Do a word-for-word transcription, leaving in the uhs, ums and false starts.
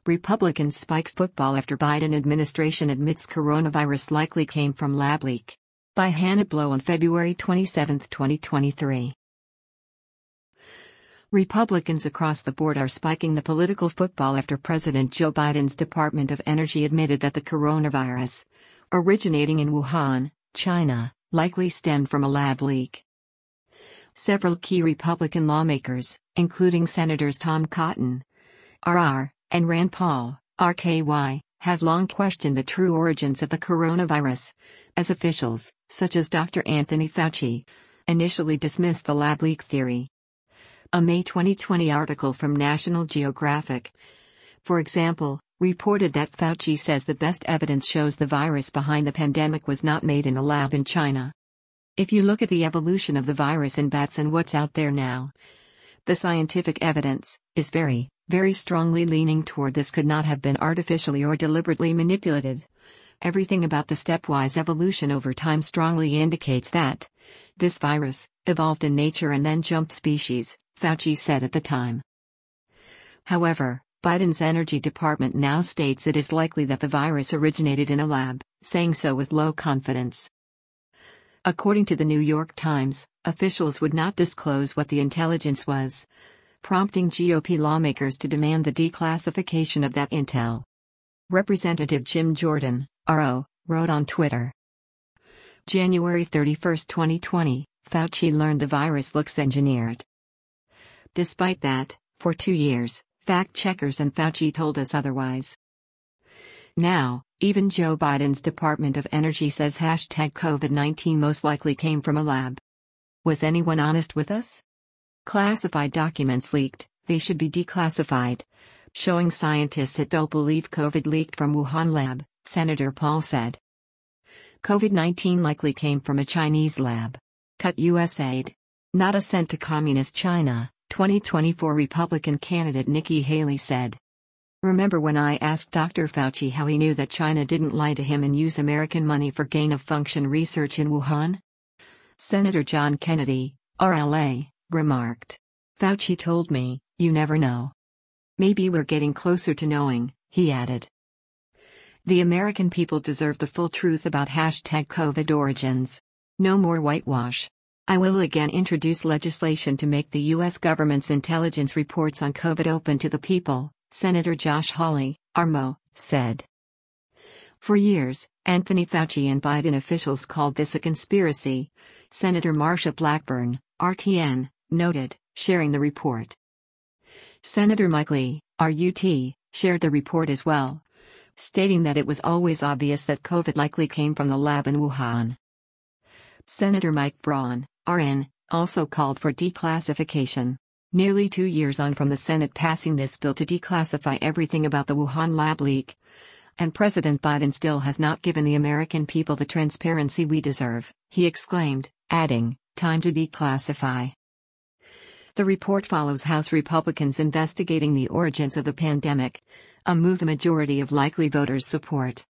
Republicans spike football after Biden administration admits coronavirus likely came from lab leak. By Hannah Blow on February twenty-seventh, twenty twenty-three. Republicans across the board are spiking the political football after President Joe Biden's Department of Energy admitted that the coronavirus, originating in Wuhan, China, likely stemmed from a lab leak. Several key Republican lawmakers, including Senators Tom Cotton, R R, and Rand Paul, R K Y, have long questioned the true origins of the coronavirus, as officials, such as Doctor Anthony Fauci, initially dismissed the lab leak theory. A May twenty twenty article from National Geographic, for example, reported that Fauci says the best evidence shows the virus behind the pandemic was not made in a lab in China. If you look at the evolution of the virus in bats and what's out there now, the scientific evidence is very, very strongly leaning toward this could not have been artificially or deliberately manipulated. Everything about the stepwise evolution over time strongly indicates that this virus evolved in nature and then jumped species, Fauci said at the time. However, Biden's Energy Department now states it is likely that the virus originated in a lab, saying so with low confidence. According to the New York Times, officials would not disclose what the intelligence was, prompting G O P lawmakers to demand the declassification of that intel. Representative Jim Jordan, R O, wrote on Twitter. January thirty-first, twenty twenty, Fauci learned the virus looks engineered. Despite that, for two years, fact-checkers and Fauci told us otherwise. Now, even Joe Biden's Department of Energy says hashtag COVID nineteen most likely came from a lab. Was anyone honest with us? Classified documents leaked, they should be declassified. Showing scientists that don't believe COVID leaked from Wuhan lab, Senator Paul said. COVID nineteen likely came from a Chinese lab. Cut U S aid. Not a cent to Communist China, twenty twenty-four Republican candidate Nikki Haley said. Remember when I asked Doctor Fauci how he knew that China didn't lie to him and use American money for gain-of-function research in Wuhan? Senator John Kennedy, R L A, remarked. Fauci told me, you never know. Maybe we're getting closer to knowing, he added. The American people deserve the full truth about hashtag COVID origins. No more whitewash. I will again introduce legislation to make the U S government's intelligence reports on COVID open to the people, Senator Josh Hawley, R M O, said. For years, Anthony Fauci and Biden officials called this a conspiracy, Senator Marsha Blackburn, R T N, noted, sharing the report. Senator Mike Lee, R U T, shared the report as well, stating that it was always obvious that COVID likely came from the lab in Wuhan. Senator Mike Braun, R N, also called for declassification. Nearly two years on from the Senate passing this bill to declassify everything about the Wuhan lab leak, and President Biden still has not given the American people the transparency we deserve, he exclaimed, adding, time to declassify. The report follows House Republicans investigating the origins of the pandemic, a move the majority of likely voters support.